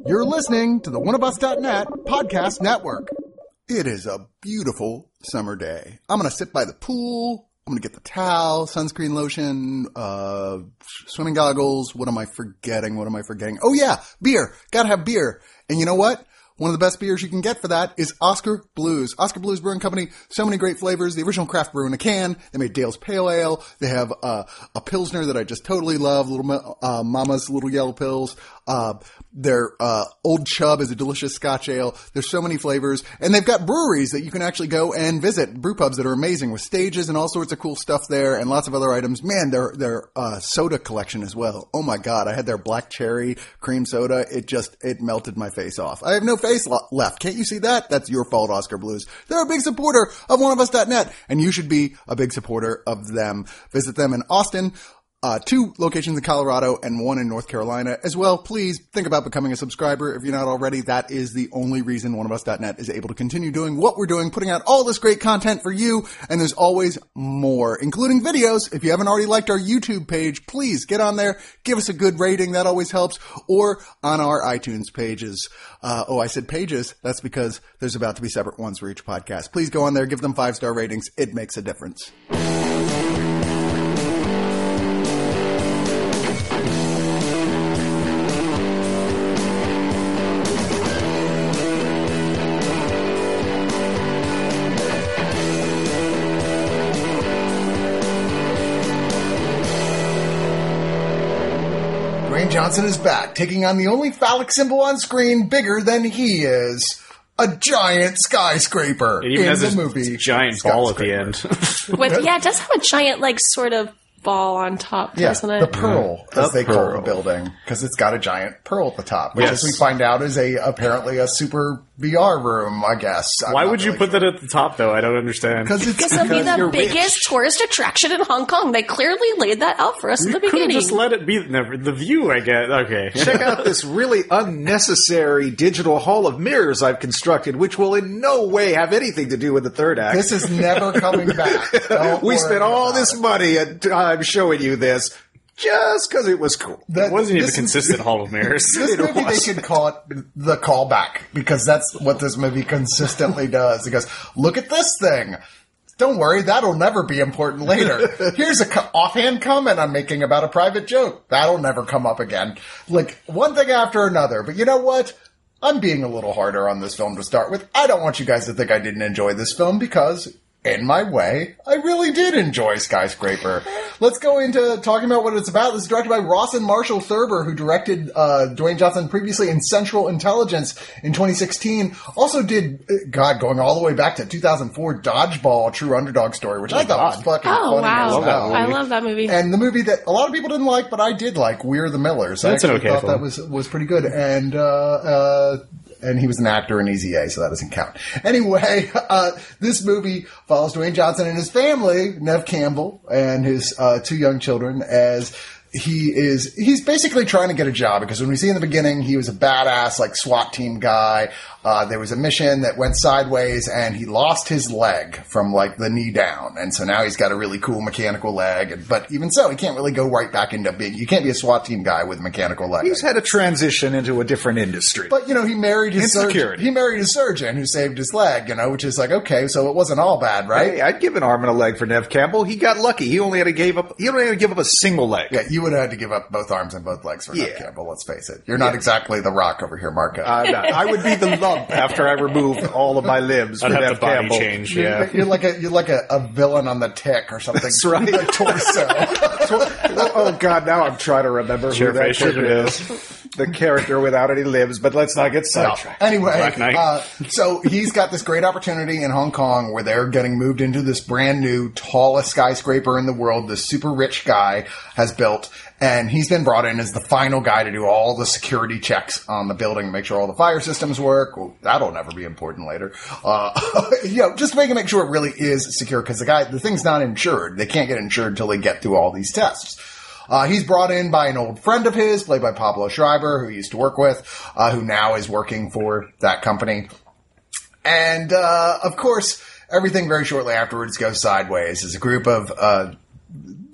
You're listening to the oneofus.net podcast network. It is a beautiful summer day. I'm going to sit by the pool. I'm going to get the towel, sunscreen lotion, swimming goggles. What am I forgetting? Oh yeah, beer. Gotta have beer. And you know what? One of the best beers you can get for that is Oskar Blues. Oskar Blues Brewing Company, so many great flavors. The original craft brew in a can. They made Dale's Pale Ale. They have a Pilsner that I just totally love, Little Mama's Little Yellow Pills. Their Old Chub is a delicious Scotch ale. There's so many flavors. And they've got breweries that you can actually go and visit, brew pubs that are amazing with stages and all sorts of cool stuff there and lots of other items. Man, their soda collection as well. Oh my God, I had their black cherry cream soda. It melted my face off. I have no face left. Can't you see that? That's your fault, Oskar Blues. They're a big supporter of oneofus.net, and you should be a big supporter of them. Visit them in Austin. 2 locations in Colorado and 1 in North Carolina as well. Please think about becoming a subscriber if you're not already. That is the only reason oneofus.net is able to continue doing what we're doing, putting out all this great content for you. And there's always more, including videos. If you haven't already liked our YouTube page, please get on there, give us a good rating. That always helps. Or on our iTunes pages. I said pages. That's because there's about to be separate ones for each podcast. Please go on there, give them 5-star ratings. It makes a difference. Dwayne Johnson is back, taking on the only phallic symbol on screen bigger than he is. A giant skyscraper. It even has the a movie giant ball at the end. It does have a giant, sort of ball on top, doesn't it? The Pearl, as they call the building, because it's got a giant pearl at the top, which, as we find out, is apparently a super VR room, I guess. Why would you put that at the top, though? I don't understand. Because it'll be the biggest tourist attraction in Hong Kong. They clearly laid that out for us in the beginning. Just let it be the view, I guess. Okay. Check out this really unnecessary digital hall of mirrors I've constructed, which will in no way have anything to do with the third act. This is never coming back. We spent all this money and time showing you this just because it was cool. It wasn't even a consistent hall of mirrors. This movie, they should call it the callback, because that's what this movie consistently does. It goes, look at this thing. Don't worry, that'll never be important later. Here's a offhand comment I'm making about a private joke. That'll never come up again. One thing after another. But you know what? I'm being a little harder on this film to start with. I don't want you guys to think I didn't enjoy this film, because in my way, I really did enjoy Skyscraper. Let's go into talking about what it's about. This is directed by Rawson Marshall Thurber, who directed Dwayne Johnson previously in Central Intelligence in 2016. Also did, going all the way back to 2004, Dodgeball, True Underdog Story, which I thought was fucking funny. Wow. As hell. I love that movie. And the movie that a lot of people didn't like, but I did like, We're the Millers. That's I actually thought film. that was pretty good. And he was an actor in Easy A, so that doesn't count. Anyway, this movie follows Dwayne Johnson and his family, Neve Campbell, and his 2 young children, as he's basically trying to get a job, because when we see in the beginning, he was a badass, SWAT team guy. There was a mission that went sideways, and he lost his leg from, the knee down. And so now he's got a really cool mechanical leg. But even so, he can't really go right back into you can't be a SWAT team guy with a mechanical leg. He's had a transition into a different industry. But, he married his surgeon. He married a surgeon who saved his leg, which is okay, so it wasn't all bad, right? Hey, I'd give an arm and a leg for Neve Campbell. He got lucky. He only had to give up a single leg. Yeah, you would have had to give up both arms and both legs for Neve Campbell, let's face it. You're not exactly the Rock over here, Marco. I would be the lump after I removed all of my limbs for I'd have Neve the body Campbell. change, You're like a villain on the Tick or something. That's right. The torso. Oh, God, now I'm trying to remember who that chick is. The character without any limbs, but let's not get sidetracked. Anyway, so he's got this great opportunity in Hong Kong where they're getting moved into this brand new, tallest skyscraper in the world. This super rich guy has built, and he's been brought in as the final guy to do all the security checks on the building, make sure all the fire systems work. Well, that'll never be important later. Just to make sure it really is secure, because the thing's not insured. They can't get insured until they get through all these tests. He's brought in by an old friend of his, played by Pablo Schreiber, who he used to work with, who now is working for that company. And, of course, everything very shortly afterwards goes sideways as a group of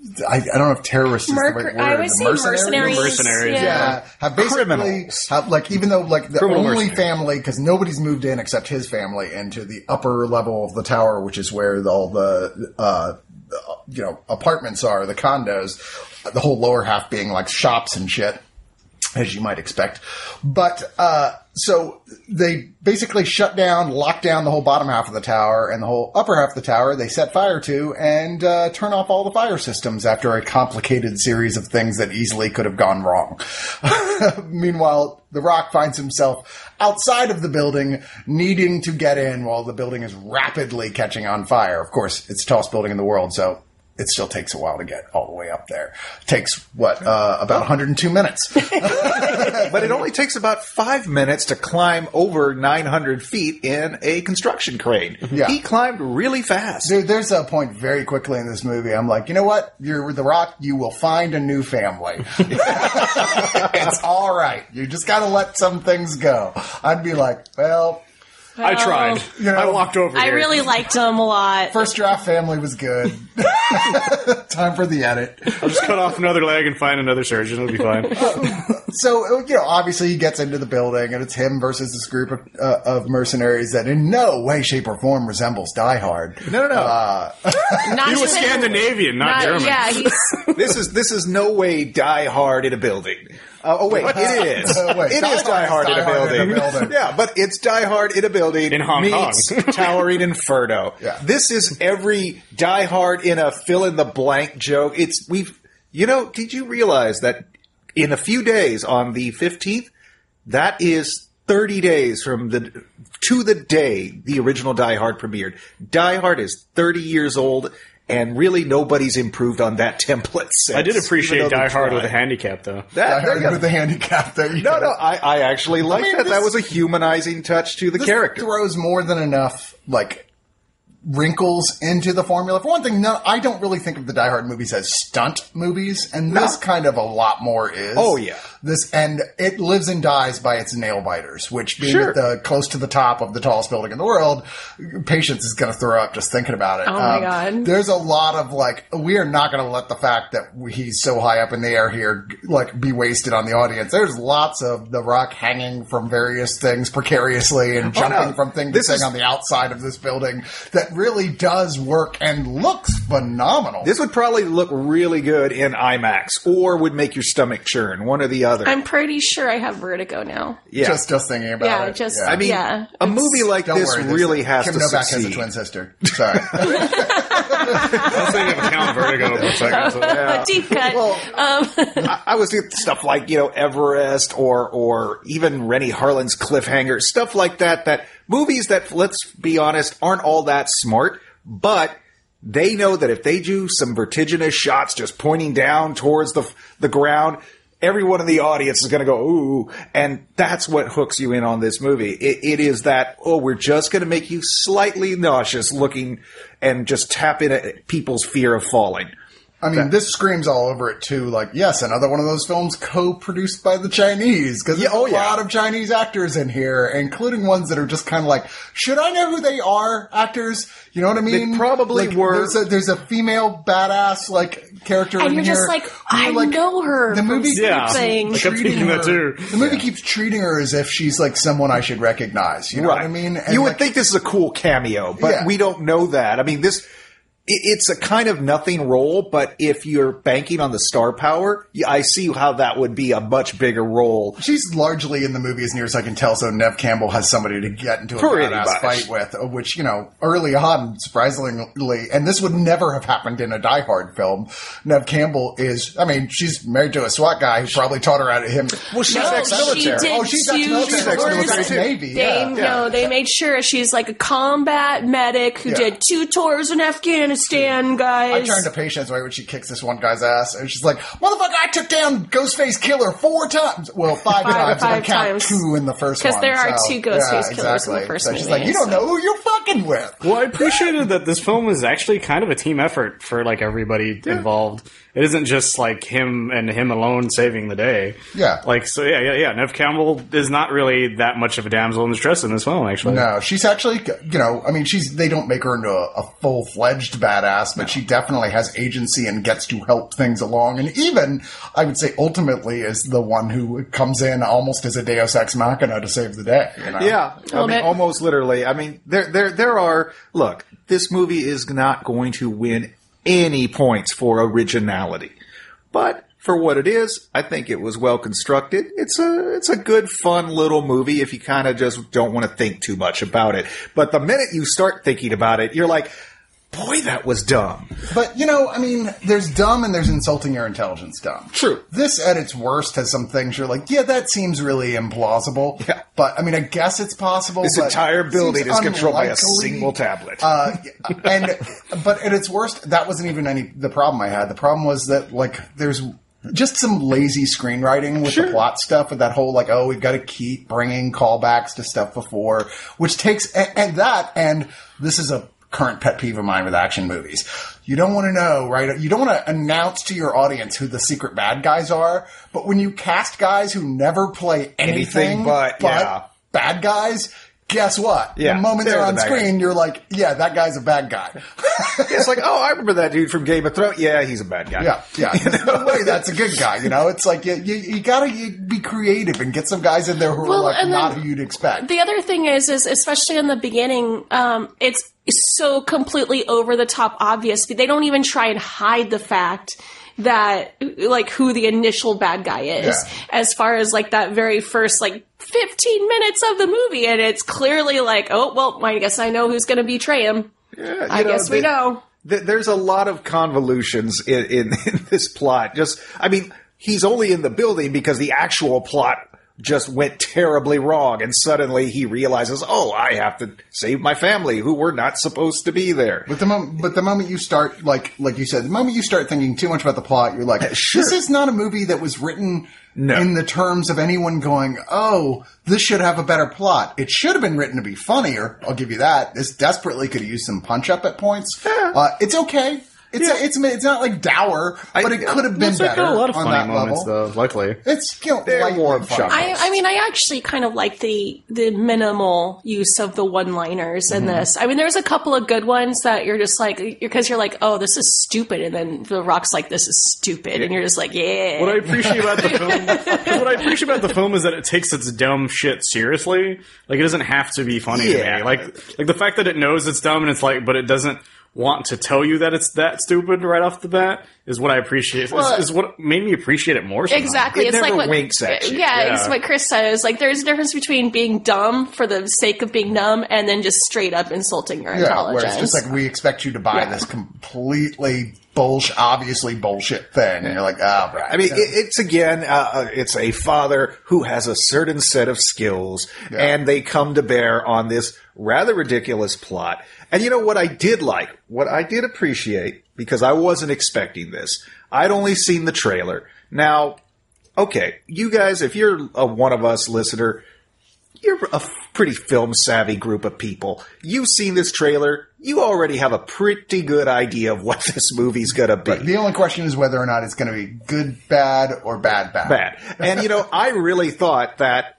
I don't know if terrorists is the right word. I would say mercenaries. Mercenaries. Yeah, have basically Criminals. like even though like the Criminal only mercenaries. family, because nobody's moved in except his family into the upper level of the tower, which is where all the apartments are, the condos. The whole lower half being like shops and shit, as you might expect. But so they basically shut down, lock down the whole bottom half of the tower, and the whole upper half of the tower they set fire to and turn off all the fire systems after a complicated series of things that easily could have gone wrong. Meanwhile, The Rock finds himself outside of the building, needing to get in while the building is rapidly catching on fire. Of course, it's the tallest building in the world, so it still takes a while to get all the way up there. It takes, about 102 minutes. But it only takes about 5 minutes to climb over 900 feet in a construction crane. Yeah. He climbed really fast. Dude, there's a point very quickly in this movie. I'm like, you know what? You're The Rock. You will find a new family. It's all right. You just got to let some things go. I'd be like, well, I tried. I walked over I here. really liked him a lot. first draft family was good. Time for the edit. I'll just cut off another leg and find another surgeon. It'll be fine. So, obviously he gets into the building and it's him versus this group of mercenaries that in no way, shape, or form resembles Die Hard. No. Not He was even- Scandinavian, not German. Yeah, he's This is no way Die Hard in a building. Wait, it is. Wait, It is Die Hard in a building. Yeah, but it's Die Hard in a building In Hong meets Kong. Towering Inferno. Yeah. This is every Die Hard in a fill in the blank joke. Did you realize that in a few days on the 15th, that is 30 days to the day the original Die Hard premiered. Die Hard is 30 years old. And really, nobody's improved on that template since. I did appreciate even though Die they Hard with a tried. handicap, though. Die Hard with the handicap. There you No, go. I actually like that. this- That was a humanizing touch to the This character. throws more than enough, wrinkles into the formula. For one thing, I don't really think of the Die Hard movies as stunt movies, and this kind of a lot more is. Oh, yeah. And it lives and dies by its nail biters, which being Sure. at the close to the top of the tallest building in the world, patience is going to throw up just thinking about it. Oh my God. There's a lot of we are not going to let the fact that he's so high up in the air here, be wasted on the audience. There's lots of The Rock hanging from various things precariously and jumping from thing to This thing is- on the outside of this building that really does work and looks phenomenal. This would probably look really good in IMAX, or would make your stomach churn. One or the other. I'm pretty sure I have vertigo now. yeah. just thinking about Yeah, it. just- Yeah. I mean, Yeah, a it's- movie like Don't this worry, there's- really has Kim to Novak succeed. has a twin sister. Sorry. I was thinking of Count Vertigo for a second. So. A deep cut. I was thinking stuff like, Everest or even Rennie Harlan's Cliffhanger, stuff like that, that movies that, let's be honest, aren't all that smart, but they know that if they do some vertiginous shots just pointing down towards the ground, everyone in the audience is going to go, ooh, and that's what hooks you in on this movie. It is that, we're just going to make you slightly nauseous looking and just tap into people's fear of falling. I mean, this screams all over it too. Yes, another one of those films co-produced by the Chinese because there's a lot of Chinese actors in here, including ones that are just kind of should I know who they are? Actors, you know what I mean? They probably were. There's a female badass character And in you're here. just I know her. The movie, Yeah. Thing. Like, I'm thinking that too. The movie keeps treating her as if she's someone I should recognize. You know what I mean? And you would think this is a cool cameo, but we don't know that. I mean, it's a kind of nothing role, but if you're banking on the star power, I see how that would be a much bigger role. she's largely in the movie as near as I can tell, so Nev Campbell has somebody to get into a Pretty badass much. fight with, which, early on, surprisingly, and this would never have happened in a Die Hard film, Nev Campbell she's married to a SWAT guy who probably taught her him. Well, she's No, ex-military. she did Oh, she's ex-military. two She's ex-military tours. too. Navy, They made sure she's a combat medic who did 2 tours in Afghanistan, guys. I turned to Patience right when she kicks this one guy's ass, and she's like, "Motherfucker, I took down Ghostface Killer 4 times. Well, 5 times. five I count times. 2 in the first one. Because there are 2 Ghostface killers in the exactly. first So movie. she's like, "You don't know who you're fucking with." Well, I appreciated that this film is actually kind of a team effort for everybody involved. It isn't just him and him alone saving the day. Yeah. Nev Campbell is not really that much of a damsel in distress in this film, actually. No, she's actually, they don't make her into a full-fledged badass, but she definitely has agency and gets to help things along. And even, I would say, ultimately is the one who comes in almost as a Deus Ex Machina to save the day. You know? Yeah, I mean, almost literally. I mean, there are. Look, this movie is not going to win any points for originality, but for what it is, I think it was well constructed. It's a good, fun little movie if you kind of just don't want to think too much about it. But the minute you start thinking about it, you're like, boy, that was dumb. But, you know, I mean, there's dumb and there's insulting your intelligence dumb. True. This, at its worst, has some things you're like, yeah, that seems really implausible. Yeah. But, I mean, I guess it's possible. This entire building is controlled by a single tablet. But at its worst, that wasn't even the problem I had. The problem was that, like, there's just some lazy screenwriting with the plot stuff, with that whole, like, oh, we've got to keep bringing callbacks to stuff before, which takes, and this is a current pet peeve of mine with action movies. You don't want to know, right? You don't want to announce to your audience who the secret bad guys are, but when you cast guys who never play anything but bad guys, guess what? Yeah, the moment they're on screen, you're like, yeah, that guy's a bad guy. It's like, oh, I remember that dude from Game of Thrones. Yeah, he's a bad guy. Yeah. There's no way that's a good guy, you know? It's like, you gotta be creative and get some guys in there who are like not who you'd expect. The other thing is especially in the beginning, it's so completely over the top obvious. They don't even try and hide the fact that, like, who the initial bad guy is, as far as, like, that very first, like, 15 minutes of the movie, and it's clearly like, oh, well, I guess I know who's going to betray him. Yeah, I guess we know. There's a lot of convolutions in this plot. I mean, he's only in the building because the actual plot just went terribly wrong, and suddenly he realizes, oh, I have to save my family who were not supposed to be there. But the moment you start, like you said, the moment you start thinking too much about the plot, you're like, this is not a movie that was written in the terms of anyone going, oh, this should have a better plot. It should have been written to be funnier. I'll give you that. This desperately could use some punch up at points. It's okay. It's not like dour, but it could have been better. Got a lot of on funny that moments, level. though. Luckily, it's they're more funny. I mean, I actually kind of like the minimal use of the one-liners in this. I mean, there's a couple of good ones that you're just like, because you're like, oh, this is stupid, and then The Rock's like, this is stupid, and you're just like, yeah. What I appreciate about the film, is that it takes its dumb shit seriously. Like, it doesn't have to be funny to me. Like the fact that it knows it's dumb and it's like, but it doesn't want to tell you that it's that stupid right off the bat is what I appreciate. Is what made me appreciate it more. Sometimes. Exactly. It's like what what winks at you. Yeah, it's what Chris says. Like, there's a difference between being dumb for the sake of being dumb and then just straight up insulting your intelligence. Where it's just like, we expect you to buy this completely obviously bullshit thing, and you're like, oh, right. I mean, it's again, it's a father who has a certain set of skills, and they come to bear on this rather ridiculous plot. And you know what I did like, what I did appreciate, because I wasn't expecting this. I'd only seen the trailer. Now, okay, you guys, if you're a one of us listener, you're a pretty film-savvy group of people. You've seen this trailer. You already have a pretty good idea of what this movie's going to be. Right. The only question is whether or not it's going to be good, bad, or bad, bad. Bad. And, you know, I really thought that,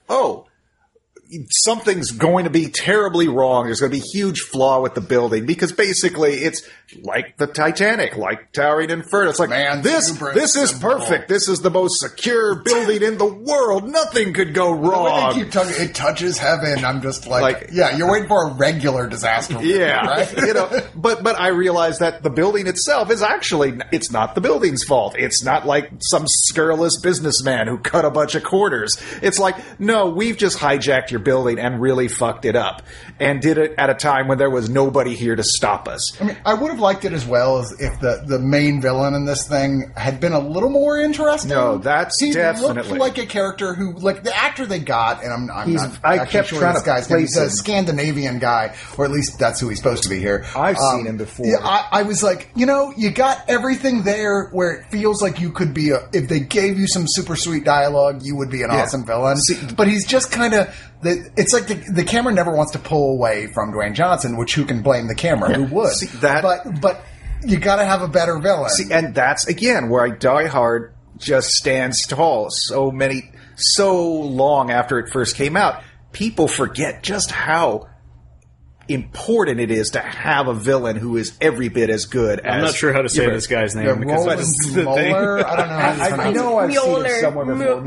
something's going to be terribly wrong. There's going to be a huge flaw with the building, because basically it's like the Titanic, like Towering Inferno. It's like, man, this is perfect. This is the most secure building in the world. Nothing could go wrong. They keep talking, it touches heaven. I'm just like, yeah, you're waiting for a regular disaster movie, right? You know, but I realized that the building itself is actually, it's not the building's fault. It's not like some scurrilous businessman who cut a bunch of corners. It's like, no, we've just hijacked your building and really fucked it up, and did it at a time when there was nobody here to stop us. I mean, I would have liked it as well as if the main villain in this thing had been a little more interesting. No, that's definitely. He looked like a character who, like the actor they got, and I'm not I kept sure trying this to guy's name. place He's a him. Scandinavian guy, or at least that's who he's supposed to be here. I've seen him before. Yeah, I was like, you know, you got everything there where it feels like you could be if they gave you some super sweet dialogue, you would be an awesome villain. But he's just kind of, it's like the camera never wants to pull away from Dwayne Johnson, which who can blame the camera? Who would? But you got to have a better villain. And that's again where Die Hard just stands tall. So long after it first came out, people forget just how important it is to have a villain who is every bit as good as... I'm not sure how to say this guy's name. because Roland that's the thing. Moeller? I don't know how you I know I've seen it somewhere before.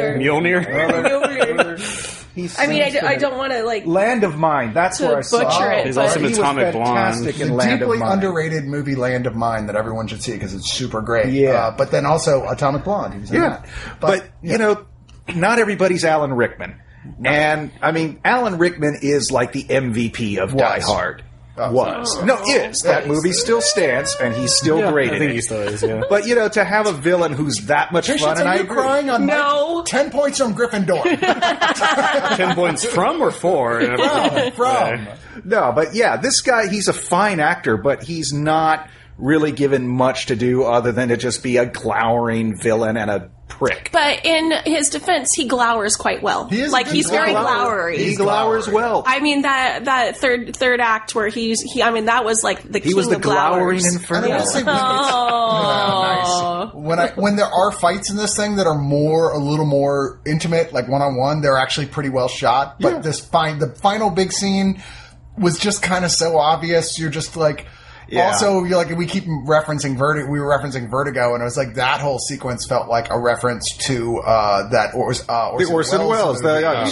Mjolnir? I mean, I don't want to like Land of Mine. That's where I saw butcher it. He's but- also in He was Atomic fantastic Blonde. in Land deeply of Mine. underrated movie Land of Mine that everyone should see because it's super great. Yeah. But then also Atomic Blonde. He was in that. But you know, not everybody's Alan Rickman. And, I mean, Alan Rickman is like the MVP of Die Hard. Was. No, is. That movie still stands, and he's still great I in think it. he still is, yeah. But, you know, to have a villain who's that much fun, and I you're agree. crying on No. Mike? 10 points from Gryffindor. 10 points from or for? From. No, but yeah, this guy, he's a fine actor, but he's not really given much to do other than to just be a glowering villain and a prick. But in his defense, he glowers quite well. He is a like good he's very glower. glowery. He glowers well. I mean that third act where he I mean that was like the king He was the of glowering glowers. And I inferno. will say nice. When there are fights in this thing that are a little more intimate, like one-on-one, they're actually pretty well shot. But the final big scene was just kind of so obvious. You're just like. Yeah. Also, you're like we keep referencing Vertigo. We were referencing Vertigo, and it was like that whole sequence felt like a reference to the Orson Welles,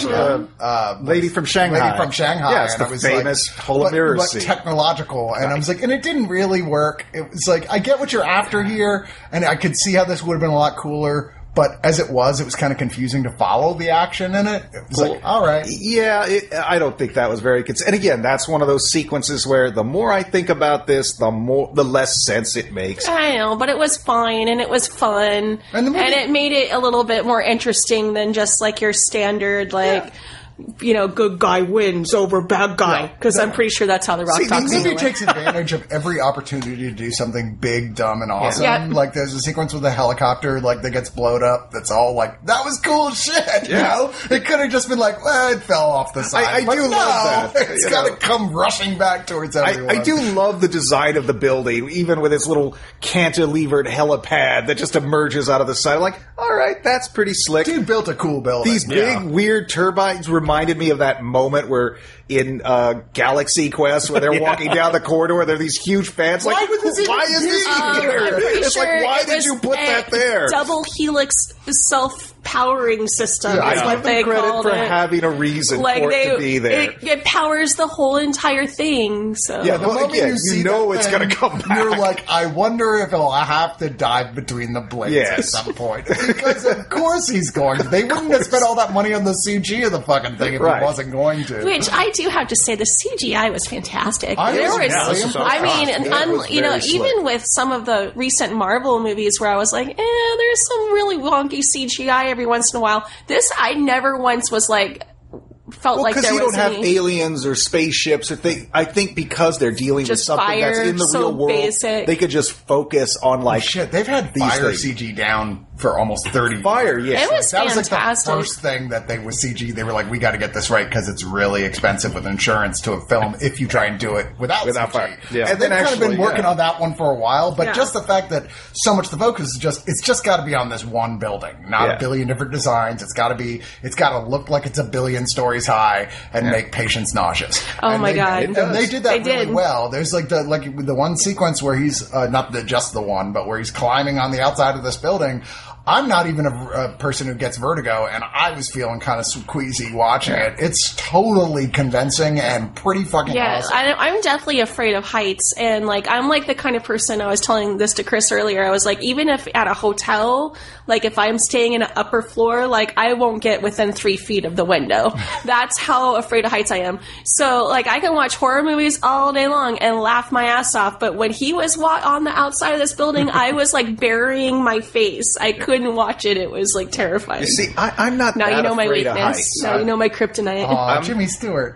the lady from Shanghai. Lady from Shanghai. Yeah, it's and the I was famous like, Hole of Mirrors but scene. technological. And I was like, and it didn't really work. It was like, I get what you're after here, and I could see how this would have been a lot cooler. But as it was kind of confusing to follow the action in it. It was like, all right. Yeah, I don't think that was very good. And again, that's one of those sequences where the more I think about this, the less sense it makes. I know, but it was fine and it was fun, And the and movie- it made it a little bit more interesting than just like your standard like. You know, good guy wins over bad guy. Because I'm pretty sure that's how The Rock See, talks the movie anyway. takes advantage of every opportunity to do something big, dumb, and awesome. Yeah. Like, there's a sequence with a helicopter, like, that gets blowed up that's all like, that was cool shit, you know? It could have just been like, well, it fell off the side. I But do no, love that, It's you got to know. come rushing back towards everyone. I do love the design of the building, even with its little cantilevered helipad that just emerges out of the side. I'm like, all right, that's pretty slick. Dude built a cool building. These big, weird turbines reminded me of that moment where in Galaxy Quest, where they're walking down the corridor, there are these huge fans. Like, Why was this even why is this I'm here? pretty It's sure like, why it did was you put that there? Double helix self-powering system. I is give what them they credit called for it. having a reason Like for it to be there. it powers the whole entire thing. So Yeah, The well, moment again, you see you know that it's thing, going to come back. You're like, I wonder if he'll have to dive between the blades at Yes. some point. Because of course he's going to. They wouldn't have spent all that money on the CG of the fucking thing if Right. he wasn't going to. Which I do have to say, the CGI was fantastic. I There was was, really impressed. I mean, It was you know, very slick. even with some of the recent Marvel movies where I was like, there's some really wonky CGI every once in a while. This, I never once was like, felt Well, like because there you was don't have any. aliens or spaceships. I think because they're dealing with Just something that's fire, in the so real world, basic. they could just focus on like Shit, they've had these fire things. CG down for almost 30 Fire, years. yes. It was That was like fantastic. the first thing that they was CG. They were like, we got to get this right because it's really expensive with insurance to a film if you try and do it without CG. fire. Yeah. And they've And kind of been actually, working yeah. on that one for a while, but Yeah. just the fact that so much of the focus is it's just got to be on this one building, not Yeah. a billion different designs. It's got to look like it's a billion stories high and make patients nauseous. Oh And my they- God. And they did that They really did. well. There's like the one sequence where he's just the one, but where he's climbing on the outside of this building. I'm not even a person who gets vertigo, and I was feeling kind of queasy watching it. It's totally convincing and pretty fucking Yeah, awesome. I'm definitely afraid of heights, and like I'm like the kind of person. I was telling this to Chris earlier. I was like, even if at a hotel, like if I'm staying in an upper floor, like I won't get within 3 feet of the window. That's how afraid of heights I am. So like I can watch horror movies all day long and laugh my ass off, but when he was on the outside of this building, I was like burying my face. I couldn't watch it. It was like terrifying. See, I'm not Now that you know my afraid of weakness. heights. Now you know my kryptonite. Aw, Jimmy Stewart.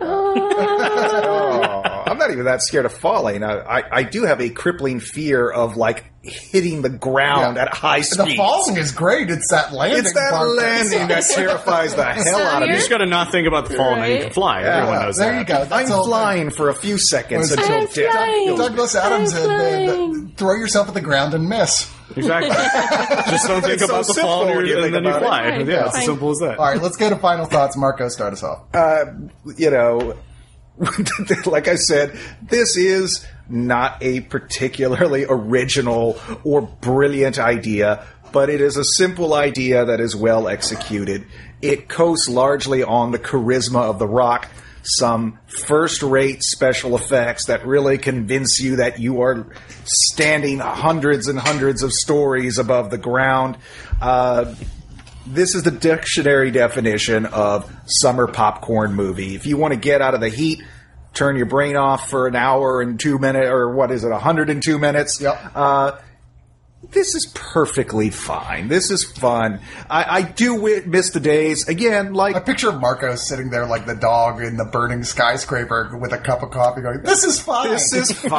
Oh, I'm not even that scared of falling. I do have a crippling fear of like hitting the ground Yeah. at high speed. The falling is great. It's that landing. It's that part landing that sucks. terrifies the hell out of You me. just got to not think about the fall, and then you can Right. fly. Everyone knows there that. you go. That's I'm all- flying for a few seconds I'm until death. flying. Douglas Adams I'm said, flying. throw yourself at the ground and miss. Exactly. Just don't think It's so about the fall, simple when you and think then you about it. fly. Right, Yeah, it's fine. as simple as that. All right, let's go to final thoughts. Marco, start us off. You know, like I said, this is not a particularly original or brilliant idea, but it is a simple idea that is well executed. It coasts largely on the charisma of The Rock, some first-rate special effects that really convince you that you are standing hundreds and hundreds of stories above the ground. This is the dictionary definition of summer popcorn movie. If you want to get out of the heat, turn your brain off for an hour and 2 minutes, or 102 minutes. Yep. This is perfectly fine. This is fun. I do miss the days, again, like... I picture Marco sitting there like the dog in the burning skyscraper with a cup of coffee going, this is fine. This is fine.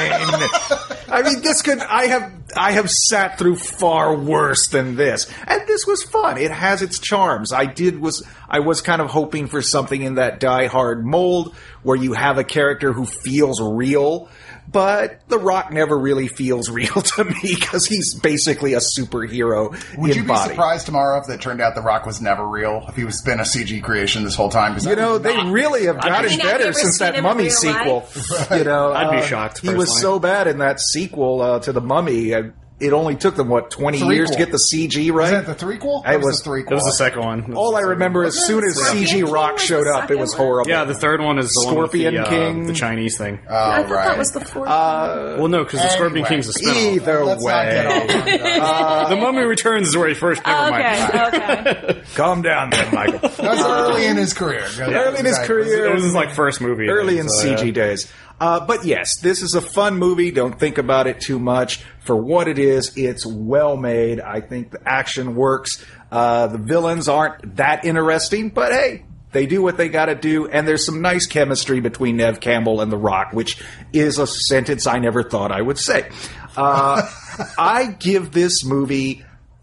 I mean, I have sat through far worse than this. And this was fun. It has its charms. I was kind of hoping for something in that Die Hard mold where you have a character who feels real. But The Rock never really feels real to me because he's basically a superhero in body. Would you be surprised tomorrow if it turned out The Rock was never real? If he was been a CG creation this whole time? They really have gotten better since that Mummy sequel. I'd be shocked. He was so bad in that sequel to The Mummy. It only took them, 20 years to get the CG right? Was that the threequel? It was the threequel. It was the second one. All I remember, as soon as CG Rock showed up, it was horrible. Yeah, the third one is the Scorpion one with King. the Chinese thing. I thought that was the fourth. Well, no, because the Scorpion King's a spin-off. Either way. The Mummy Returns is where he first... Never mind. Okay. Calm down then, Michael. That was early in his career. Early in his career. It was his first movie. Early in CG days. But yes, this is a fun movie. Don't think about it too much. For what it is, it's well made. I think the action works. The villains aren't that interesting, but hey, they do what they gotta do. And there's some nice chemistry between Neve Campbell and The Rock, which is a sentence I never thought I would say. I give this movie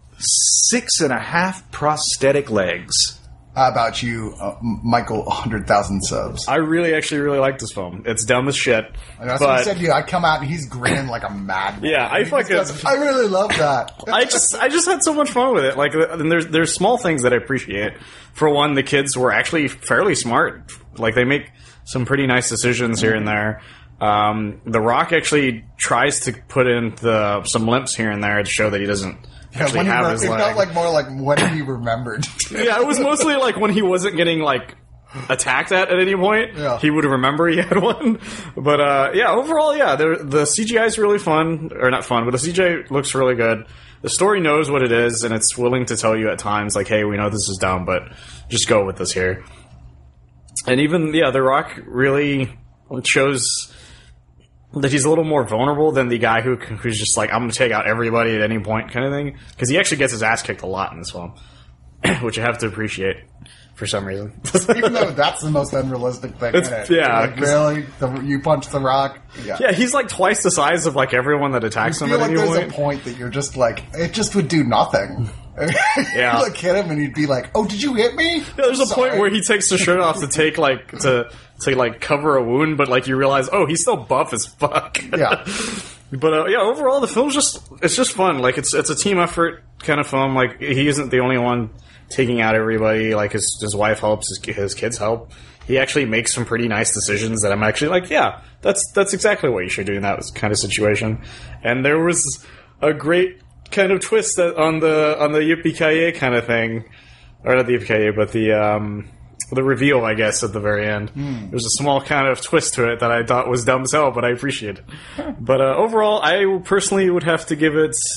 6.5 prosthetic legs. How about you, Michael, 100,000 subs? I really like this film. It's dumb as shit. And that's what I said to you. I come out and he's grinning like a madman. Yeah, I really love that. I just had so much fun with it. And there's small things that I appreciate. For one, the kids were actually fairly smart. They make some pretty nice decisions here and there. The Rock actually tries to put in some limps here and there to show that he doesn't. Yeah, when it felt more like when he remembered. Yeah, it was mostly when he wasn't getting attacked at any point. Yeah. He would remember he had one. But overall, the CGI is really fun, or not fun, but the CGI looks really good. The story knows what it is, and it's willing to tell you at times, hey, we know this is dumb, but just go with this here. And even The Rock really shows that he's a little more vulnerable than the guy who's just I'm going to take out everybody at any point kind of thing. Because he actually gets his ass kicked a lot in this film, which I have to appreciate for some reason. Even though that's the most unrealistic thing in it. Yeah. Really? You punch The Rock? Yeah, he's twice the size of everyone that attacks him at any point. There's a point that you're just it just would do nothing. Yeah. You hit him and he'd be like, oh, did you hit me? Yeah, there's a point where he takes the shirt off to take to cover a wound, but you realize, oh, he's still buff as fuck. Yeah. But overall the film's it's just fun. It's a team effort kind of film. He isn't the only one taking out everybody. His wife helps, his kids help. He actually makes some pretty nice decisions that I'm actually that's exactly what you should do in that kind of situation. And there was a great kind of twist on the yippee-ki-yay kind of thing, or not the yippee-ki-yay, but the reveal, I guess, at the very end. There's a small kind of twist to it that I thought was dumb as hell, but I appreciate it. But overall, I personally would have to give it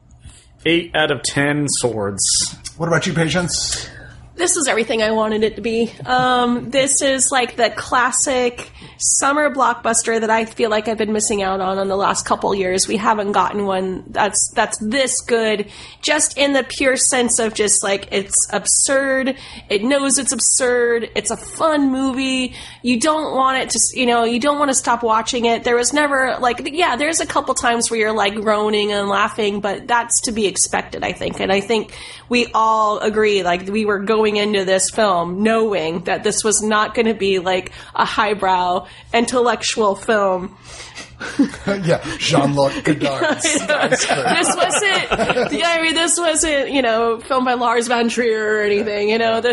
8 out of 10 swords. What about you, Patience? This is everything I wanted it to be. This is the classic summer blockbuster that I feel like I've been missing out on the last couple years. We haven't gotten one that's this good, just in the pure sense of just it's absurd. It knows it's absurd. It's a fun movie. You don't want it to, you don't want to stop watching it. There was never there's a couple times where you're groaning and laughing, but that's to be expected, I think. And I think we all agree, we were going going into this film knowing that this was not going to be like a highbrow intellectual film. Yeah, Jean-Luc Godard. This wasn't, you know, filmed by Lars von Trier or anything, you know,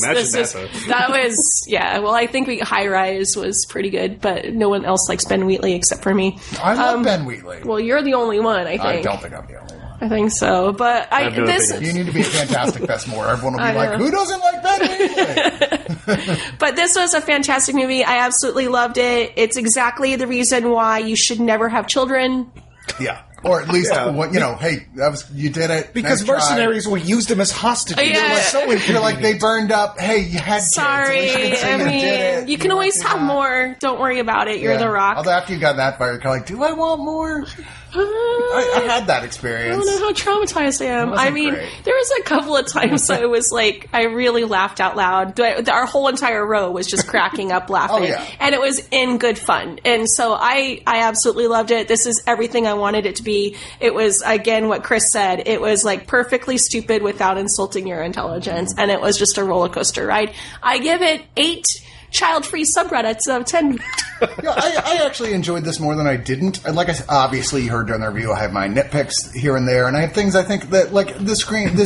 I think High Rise was pretty good, but no one else likes Ben Wheatley except for me. I love Ben Wheatley. Well, you're the only one, I think. I don't think I'm the only one. I think so, but you need to be a Fantastic Fest more. Everyone will be like, who doesn't like Ben Wheatley? But this was a fantastic movie. I absolutely loved it. It's exactly the reason why you should never have children. Yeah. Or at least, you know, hey, you did it. Because mercenaries will use them as hostages. Yeah. You're like, they burned up. Hey, you had kids. Sorry. I mean, you can always have more. Don't worry about it. You're The Rock. Although after you got that far, you're kind of like, do I want more? I had that experience. I don't know how traumatized I am. I mean, great. there was a couple of times I was like, I really laughed out loud. Our whole entire row was just cracking up laughing. Oh, yeah. And it was in good fun. And so I absolutely loved it. This is everything I wanted it to be. It was, again, what Chris said. It was like perfectly stupid without insulting your intelligence. And it was just a roller coaster ride. I give it 8 child-free subreddits out of 10. Yeah, I actually enjoyed this more than I didn't. And like I said, obviously you heard during the review, I have my nitpicks here and there, and I have things I think that, like, this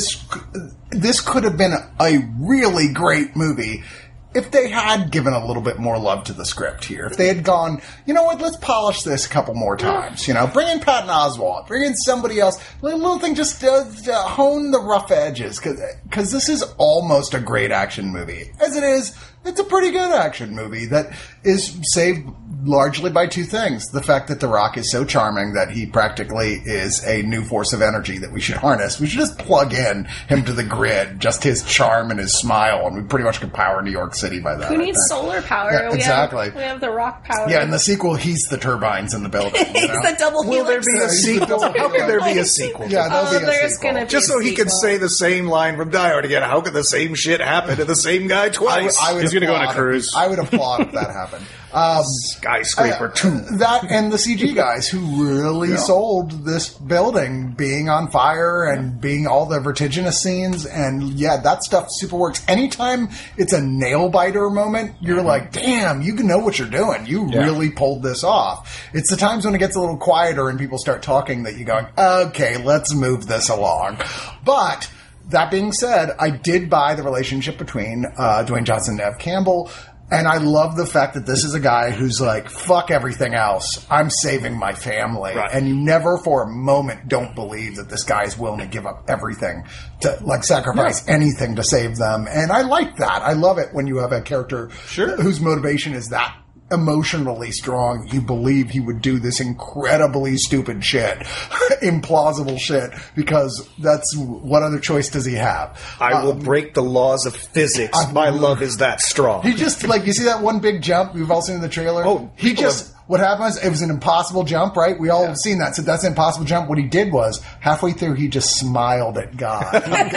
could have been a really great movie if they had given a little bit more love to the script here. If they had gone, you know what, let's polish this a couple more times. You know, bring in Patton Oswalt, bring in somebody else. A little thing just to hone the rough edges, because this is almost a great action movie. As it is, it's a pretty good action movie that is saved largely by 2 things. The fact that The Rock is so charming that he practically is a new force of energy that we should harness. We should just plug in him to the grid, just his charm and his smile, and we pretty much can power New York City by that. Who needs solar power? Yeah, exactly. We have The Rock power. Yeah, in the sequel, he's the turbines in the building. He's the double helix. Will there be a sequel? How can there be a sequel? Yeah, there'll be a sequel. Just so he can say the same line from Die Hard again. How could the same shit happen to the same guy twice? He's going to go on a cruise. I would applaud if that happened. Skyscraper 2. That and the CG guys who really sold this building being on fire and being all the vertiginous scenes. And yeah, that stuff super works. Anytime it's a nail biter moment, you're like, damn, you know what you're doing. You really pulled this off. It's the times when it gets a little quieter and people start talking that you go, okay, let's move this along. But that being said, I did buy the relationship between Dwayne Johnson and Neve Campbell. And I love the fact that this is a guy who's like, fuck everything else. I'm saving my family. Right. And you never for a moment don't believe that this guy is willing to give up everything to, like, sacrifice anything to save them. And I like that. I love it when you have a character whose motivation is that emotionally strong. You believe he would do this incredibly stupid shit, implausible shit, because that's what other choice does he have? I will break the laws of physics. My love is that strong. He just, like, you see that one big jump we've all seen in the trailer? Oh, he just... What happened was, it was an impossible jump, right? We all have seen that. So that's an impossible jump. What he did was, halfway through, he just smiled at God.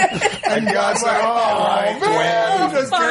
And God's like, oh, man,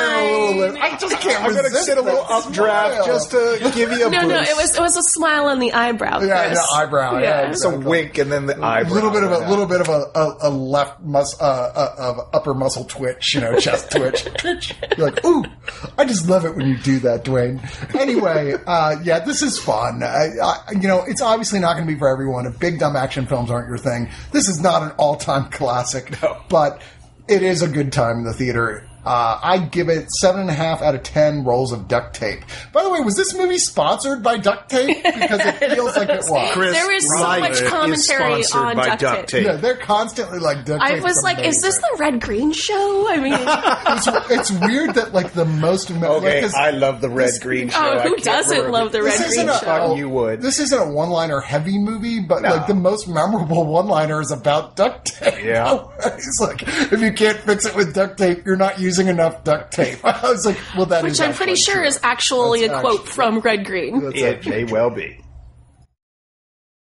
I just can't I'm going to sit a little updraft just to give you a boost. No, it was a smile on the eyebrow, Chris. Yeah, the eyebrow. Yeah, exactly. It's a wink and then the eyebrow. A little bit of a left upper muscle twitch, you know, chest twitch. You're like, ooh, I just love it when you do that, Dwayne. Anyway, this is fun. You know, it's obviously not going to be for everyone. If big dumb action films aren't your thing, this is not an all-time classic, but it is a good time in the theater. I give it 7.5 out of 10 rolls of duct tape. By the way, was this movie sponsored by duct tape? Because it feels like it was. Chris, there was so much commentary on duct tape. Yeah, they're constantly like duct tape. I was like, is this the Red Green show? I mean, it's weird that like the most. Okay, I love the Red Green show. Oh, who doesn't love the Red Green show? You would. This isn't a one-liner heavy movie, but like the most memorable one-liner is about duct tape. Yeah, it's like, if you can't fix it with duct tape, you're not using enough duct tape. I was like, well, that which I'm pretty sure is actually a quote from Red Green. It may well be.